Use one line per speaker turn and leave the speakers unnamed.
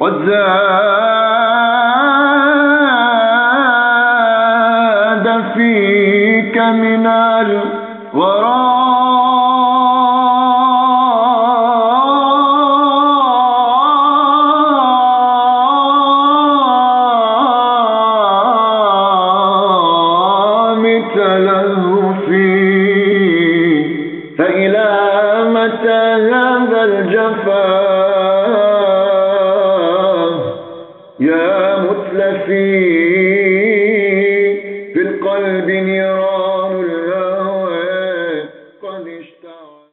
قد زاد فيك من الغرام تلهفي، فإلى متى هذا الجفاء يا متلفي في القلب نيران.